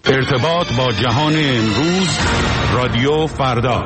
ارتباط با جهان امروز، رادیو فردا.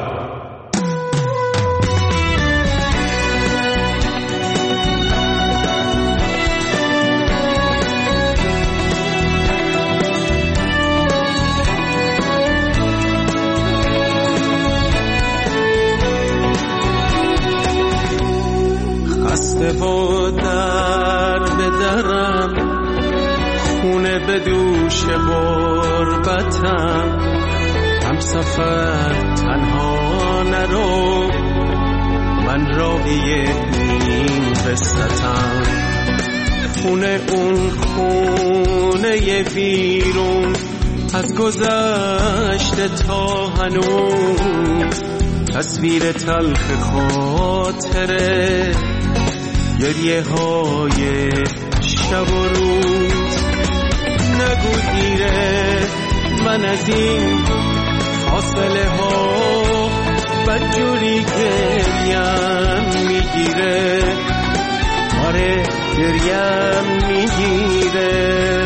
خسته و در بدرم، خونه به دوش غربتم، هم سفر تنها نرو، من راوی این قصتم. خونه اون خونه ویرون، از گذشته تا هنوز تصویر تلخ خاطره، گریه های شب و روز. نگو دیره من از این فاصله ها بدجوری گریم میگیره، آره گریم میگیره.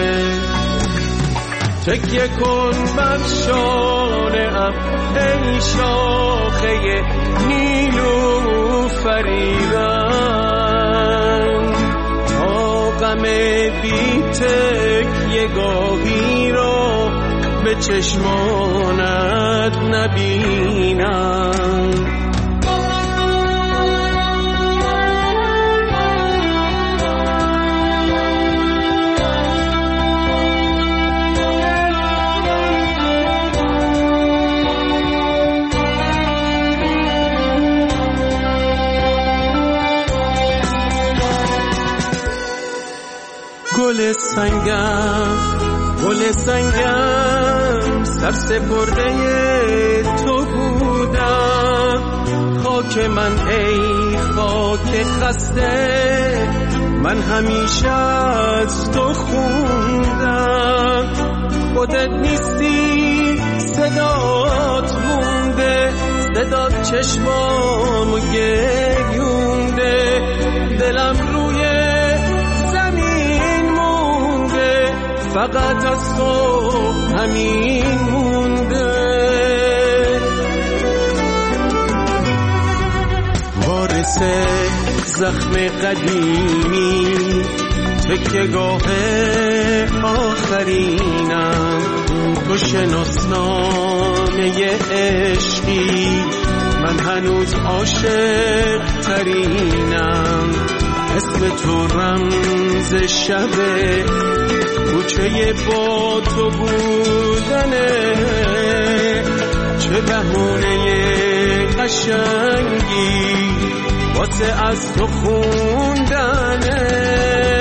تکیه کن بر شانه‌ام ای شاخه نیلوفریدن، تا غم بی تکیه گاهی را به چشمانت نبینم. گل سنگم سر سپرده تو بودم، خاک من ای خاک خسته، من همیشه از تو خوندم. خودت نیستی صدات مونده، صدات چشمامو گریونده، دلم روی فقط از تو همین مونده. وارث زخم قدیمی، تکیه‌گاه آخرینم، تو شناسنامه عشقی، من هنوز عاشق ترینم. اسم تو رمز شبه، کوچه با تو بودنه، چه بهونه قشنگی واسه از تو خوندنه.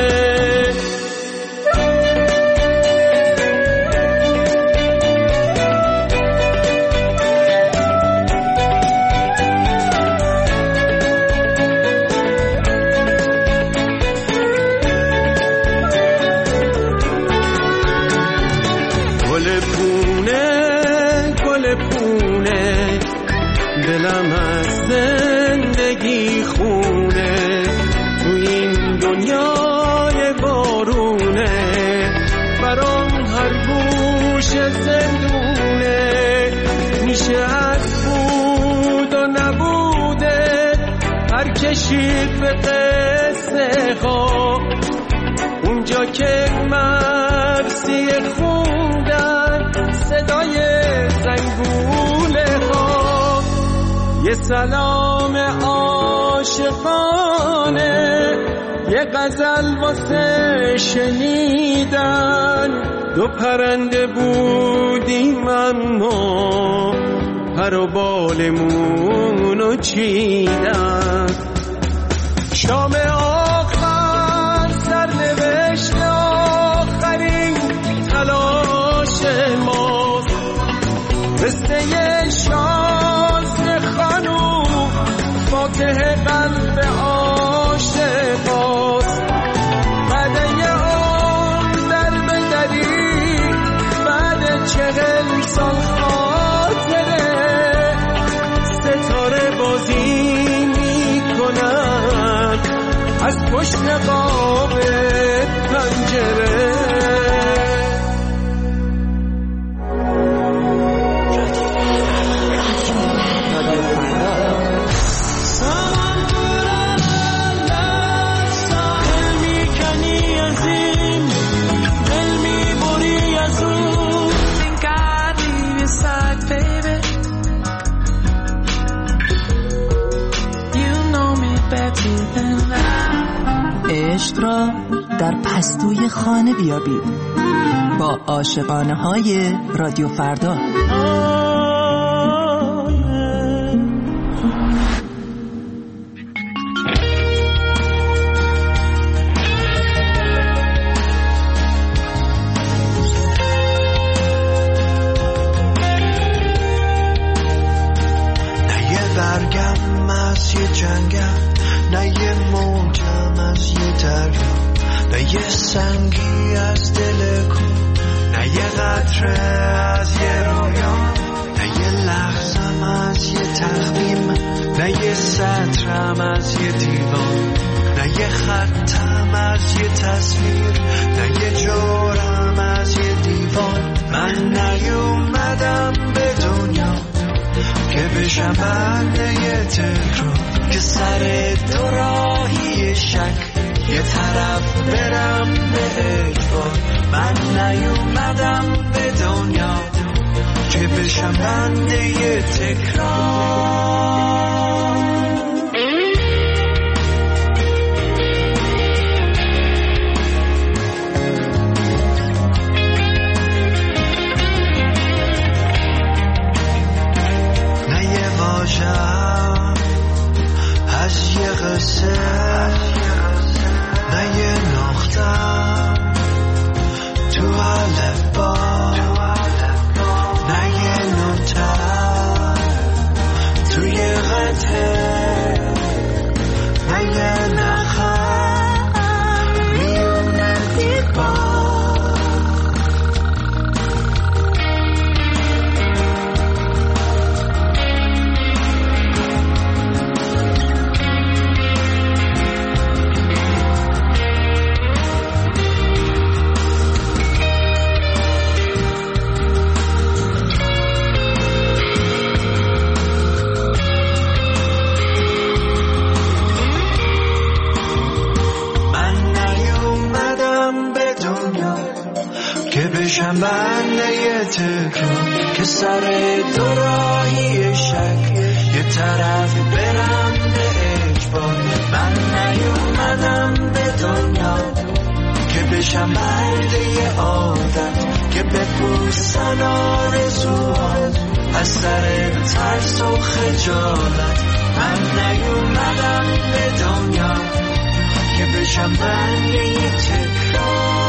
دلم از زندگی خونه، تو این دنیای بارونه، برام هر گوش زندونه. میشه از بود و نبوده هر کشید به قصه ها، اونجا که مرسی خوندن صدای زنگوله ها. یه سلام عاشقانه، یه غزل واسه شنیدن، دو پرنده بودیم اما پر و بالمونو چیدن. شام آخر سرنوشت آخرین تلاش ماست، قصه شازده خانوم فاتح قلب عاشقاست. بعد یه عمر در بدری، بعد 40 سال خاطره، ستاره بازی میکنن از پشت قاب پنجره. را در پستوی خانه بیابید با عاشقانه های رادیو فردا. برگم از یه جنگم، نه یه موجم از یه دریا، نه یه سنگی از دل کو، نه یه قطره از یه رویا، نه یه لحظم از یه تخمیم، نه یه سطرم از یه دیوان، نه یه خطم از یه تصویر، نه یه جورم از یه دیوان. من نیومدم به دنیا که بشم بنده یه تکرار، که سر دو راهی شک یه طرف برم به اجبار. من نیومدم به دنیا که بشم بنده یه تکرار. از یه قصه، نه یه نقطه تو الفبا، نه یه نوته توی قطعه، نه یه نخم میونه دیوار. بشم بنده یه تکرار، که سر دو راهی شک یه طرف برم به اجبار. من نیومدم به دنیا که بشم بنده یه عادت، که بپوسن آرزوهات از سر ترس و خجالت. من نیومدم به دنیا که بشم بنده یه تکرار.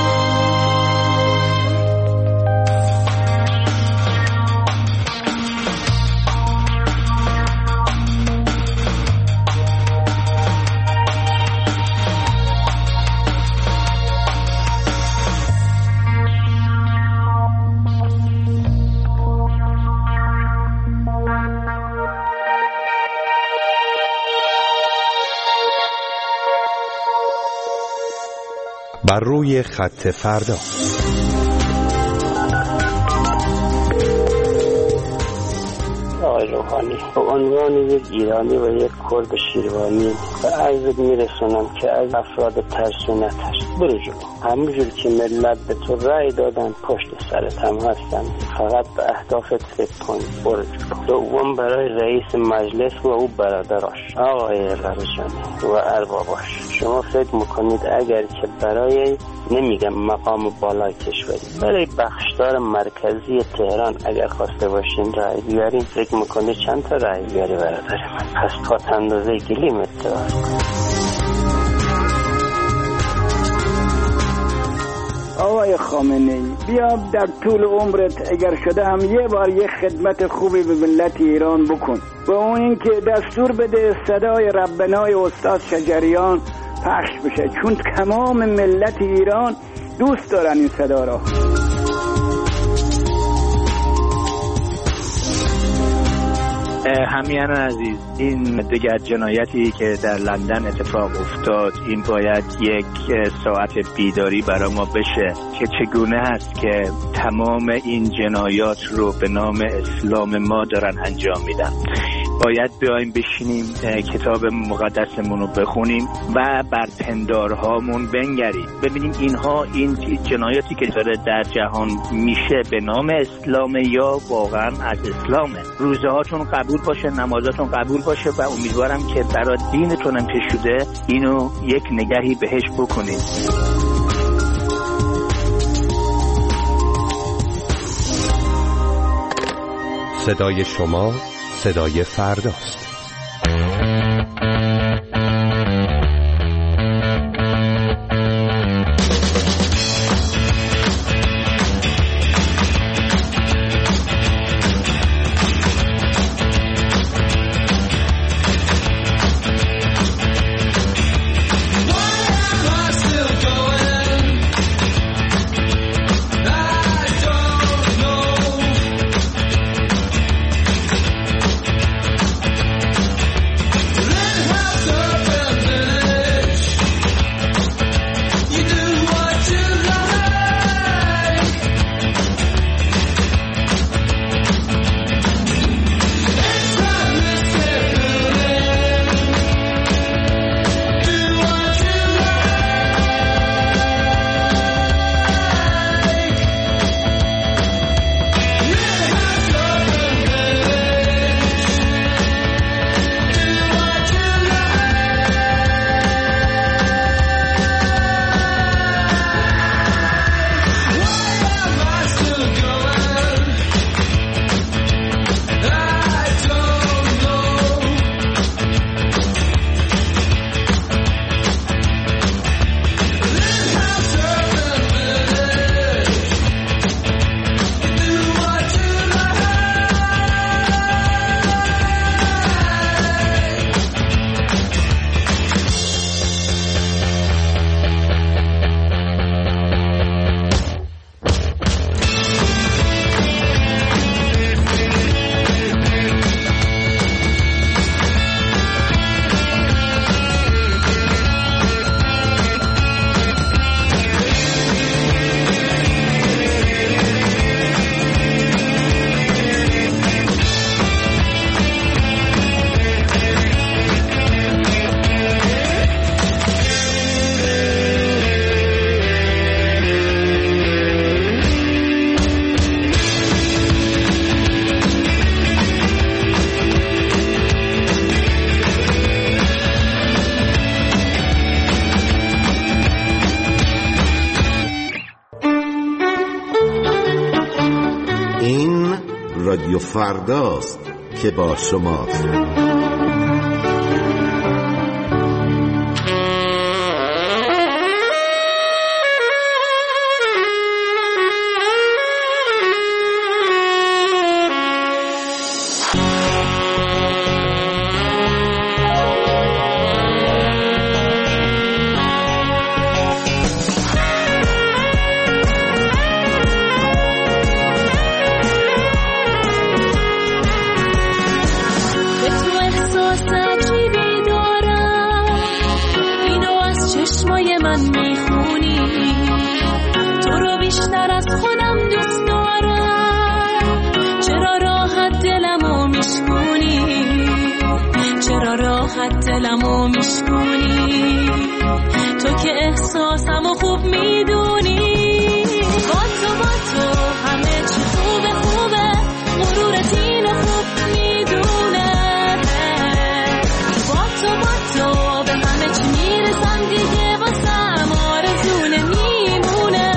بر روی خط فردا. آقای روحانی، به عنوان یک ایرانی و یک کرد شیروانی به عرضت میرسونم که از افراد ترس و نترس برو جلو. همونجور که ملت به تو رأی دادن پشت سرت هم هستن، فقط به اهدافت فکر کن، برو جلو. دوم برای رئیس مجلس و او برادراش آقای لرزجانی و ارباباش، شما فکر میکنید اگر که برای نمیگم مقام بالای کشوری، برای بخشدار مرکزی تهران اگر خواسته باشین رأی بیارین، فکر میکنید چند تا رأی بیاری برادر من؟ پس تا اندازه گلیم اتفاق کن. آقای خامنه‌ای، بیا در طول عمرت اگر شده هم یه بار یه خدمت خوبی به ملت ایران بکن، و اون این که دستور بده صدای ربنای استاد شجریان پخش بشه، چون تمام ملت ایران دوست دارن این صدا را. همیهنان عزیز، این دیگر جنایتی که در لندن اتفاق افتاد، این باید یک ساعت بیداری برای ما بشه که چگونه است که تمام این جنایات رو به نام اسلام ما دارن انجام میدن. باید بیایم بشینیم کتاب مقدسمون رو بخونیم و بر پندارهامون بنگریم، ببینیم اینها این جنایاتی که داره در جهان میشه به نام اسلام یا واقعا از اسلامه. روزه هاتون قبول باشه، نمازاتون قبول باشه و امیدوارم که برای دینتون هم که شده اینو یک نگاهی بهش بکنید. صدای شما صدای فرداست. رادیو فرداست که با شماست. دلمو میشکنی تو که احساسمو خوب میدونی. با تو همه چی خوبه غرورت اینو خوب میدونه. با تو به همه چی میرسم دیگه واسم آرزونه میمونه.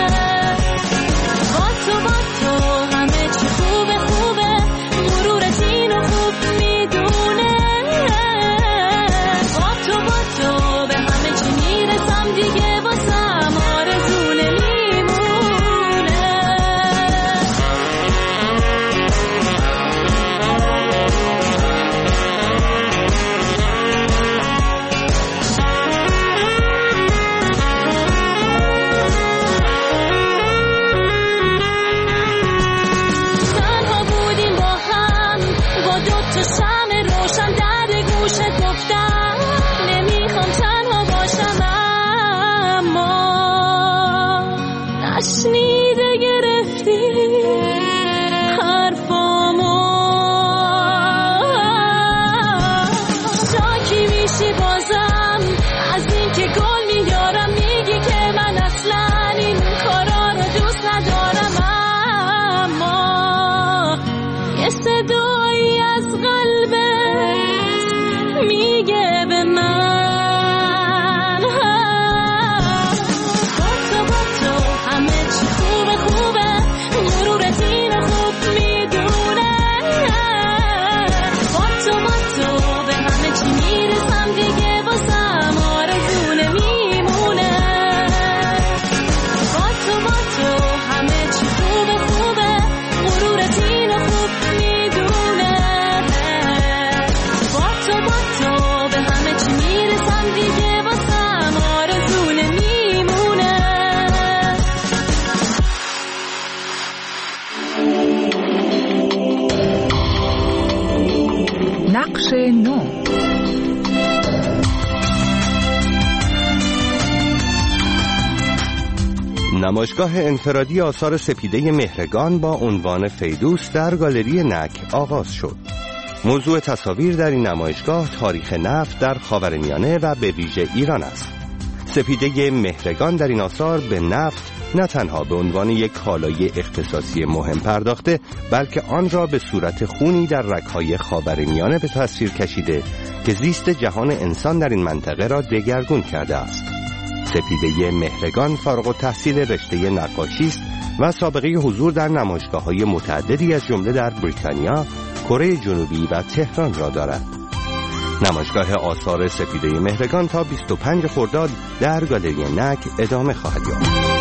با تو همه چی خوبه غرورت اینو خوب میدونه. با تو بخش 9. نمایشگاه انفرادی آثار سپیده مهرگان با عنوان فیدوس در گالری نک آغاز شد. موضوع تصاویر در این نمایشگاه تاریخ نفت در خاورمیانه و به ویژه ایران است. سپیده مهرگان در این آثار به نفت نه تنها به عنوان یک کالای اختصاصی مهم پرداخته، بلکه آن را به صورت خونی در رگ‌های خاورمیانه به تصویر کشیده که زیست جهان انسان در این منطقه را دگرگون کرده است. سپیده مهرگان فارغ التحصیل رشته نقاشی است و سابقه حضور در نمایشگاه‌های متعددی از جمله در بریتانیا، کره جنوبی و تهران را دارد. نمایشگاه آثار سپیده مهرگان تا 25 خرداد در گالری نک ادامه خواهد یافت.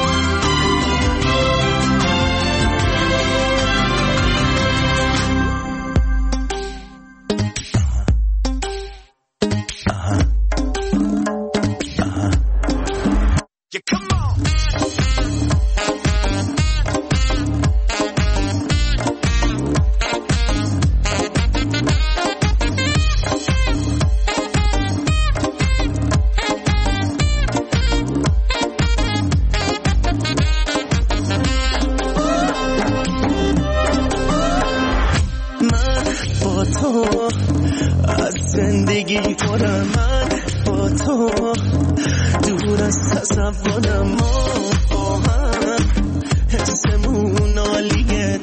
از زندگی پرم، من با تو دور از تصورم، ما با هم حسمون عالیه،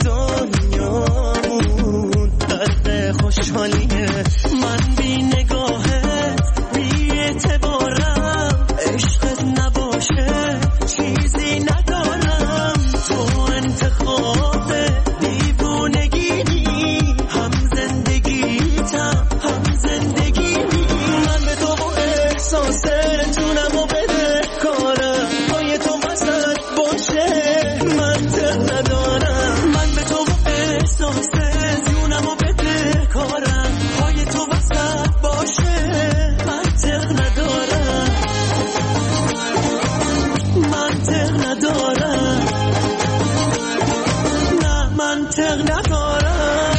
دنیامون غرق خوشحالیه. من بی نگاهت بی اعتبارم، عشقت نباشه چیزی ندارم. تو انتخاب دیوونگی، هم زندگیتم هم زندگی. من به تو با احساس جونمو بده کارم، پای تو وسط باشه منطق ندارم. من به تو با احساس جونمو بده کارم، پای تو وسط باشه منطق ندارم. منطق ندارم، نه منطق ندارم.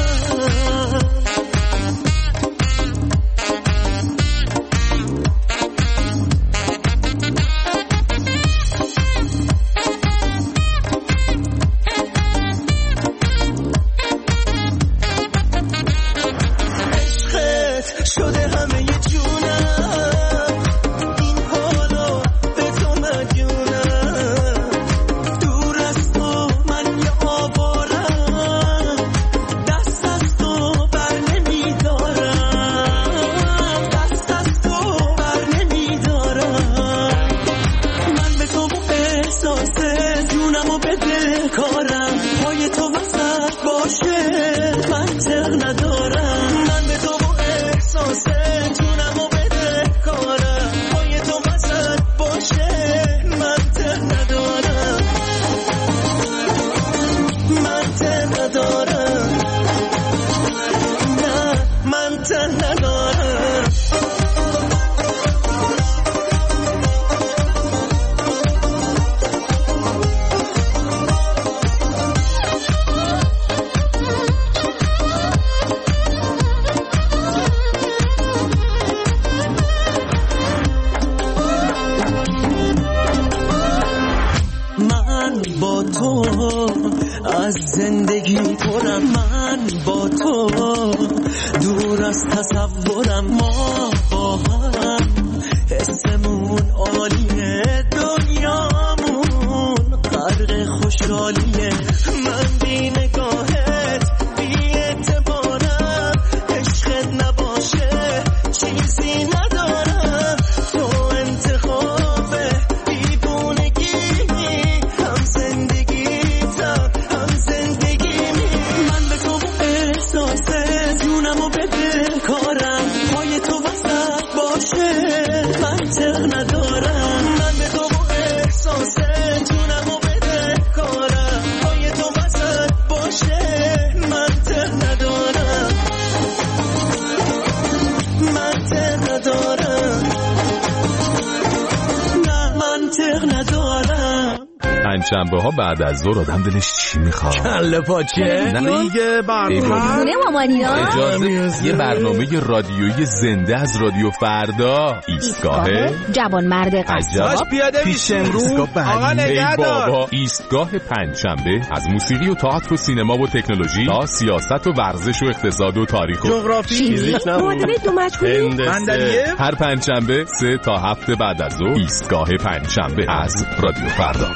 شده همه ی جونم، این حالا به تو مدیونم. دور از تو من یه آوارم، دست از تو بر نمیدارم، دست از تو بر نمیدارم. من به تو با احساس جونمو بده کارم، پای تو وسط باشه منطق ندارم. من به تو احساس جونمو بده کارم، پای تو وسط باشه منطق ندارم. منطق ندارم، نه منطق ندارم. با تو از زندگی پرم، من با تو دور از تصورم، ما با هم حسمون عالیه، دنیامون غرق خوشحالیه. من بی نگاهت بی اعتبارم، عشقت نباشه چیزی ندارم. تو انتخاب دیوونگی، هم زندگیتم هم زندگی. من به تو با احساس جونمو بده کارم، پای تو وسط باشه منطق ندارم. من به تو با احساس جونمو بده کارم، پای تو وسط باشه منطق ندارم. منطق ندارم، نه منطق ندارم. پنجشنبه ها بعد از ظهر آدم دلش چی میخواد؟ کله پاچه؟ نه دیگه تلویزیون مامانیا. اجازه یه برنامه رادیویی زنده از رادیو فردا. ایستگاه جوانمرد قصاب پیش امروز. آقا نگهدار. ایستگاه پنجشنبه از موسیقی و تئاتر و سینما و تکنولوژی تا سیاست و ورزش و اقتصاد و تاریخ و جغرافی، معادله دو مجهولی، هر پنجشنبه 3 تا 7 بعد از ظهر. ایستگاه پنجشنبه از رادیو فردا.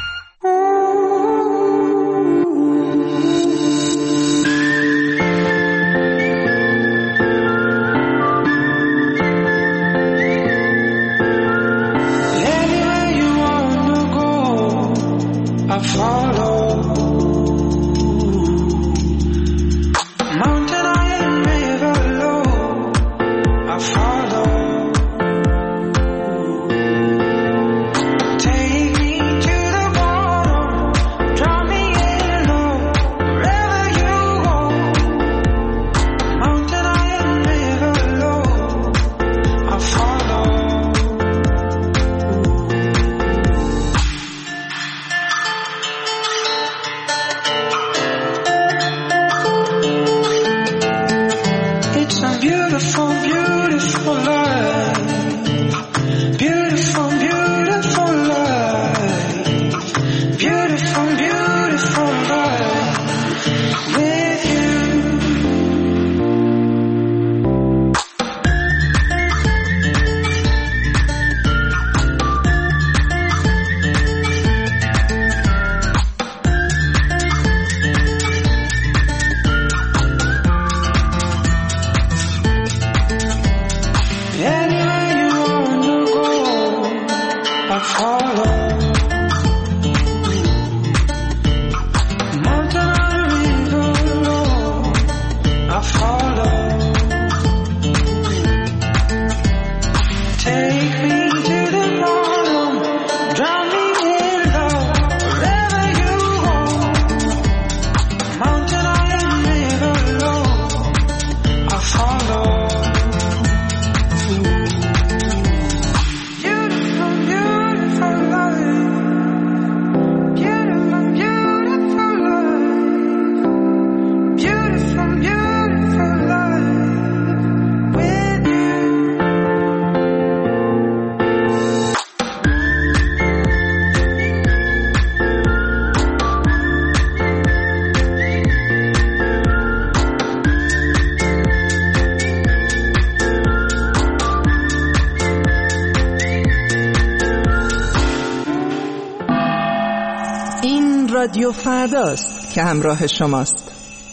رادیو فرداست که همراه شماست.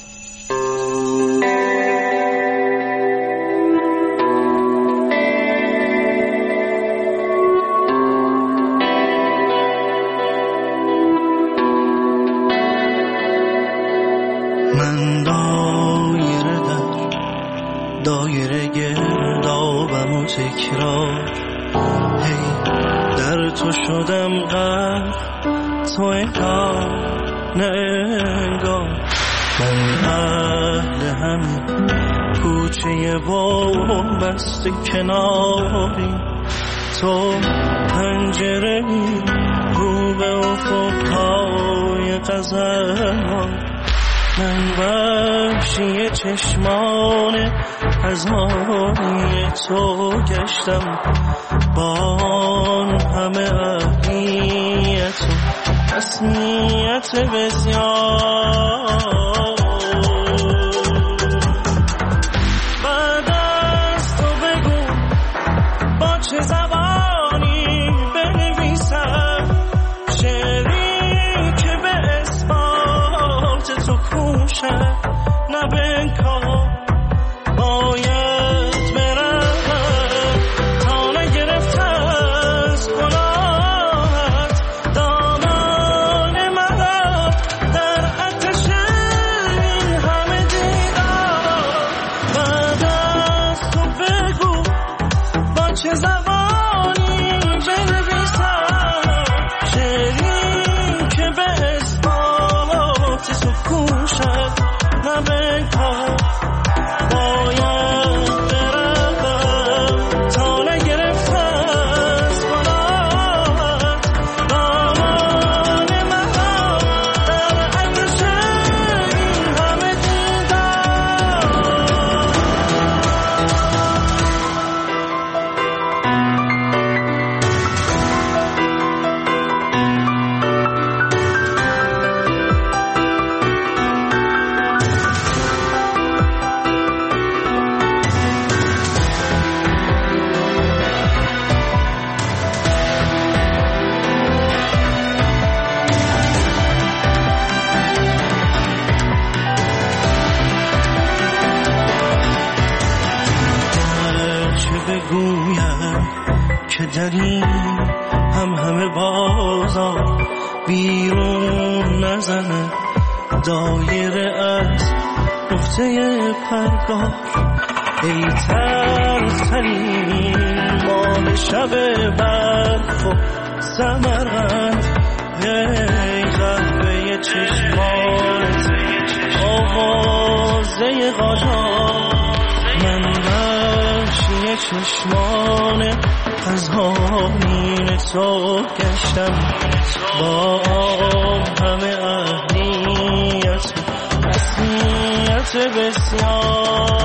من دایره گردابم و تکرار، هی در تو شدم غرق، تو نگاه. من اهل همین کوچه و بست کناری، تو پنجره رو به افقهای قزل‌ها. من وحشی چشمان از مانی تو گشتم، با همه اهلیت و حسنیت بسیار. بعد از تو بگو با چه زبانی بنویسم شعری که به اثبات تو کوشد، نه بنکار باید برم تا نگرفته از گناهت دامان مرا در آتش این همه دیدار. بعد از تو بگو با چه زبانی بنویسم شعری که به اثبات تو کوشد، نه بنکار دایره از نقطه پرگار ای تلخترین ماه شب برف و سمرقند ای قهوه چشمانت آوازه قاجار من بخشی چشمان قزحانین تو گشتم با همه اهلیت و حسیت بسیار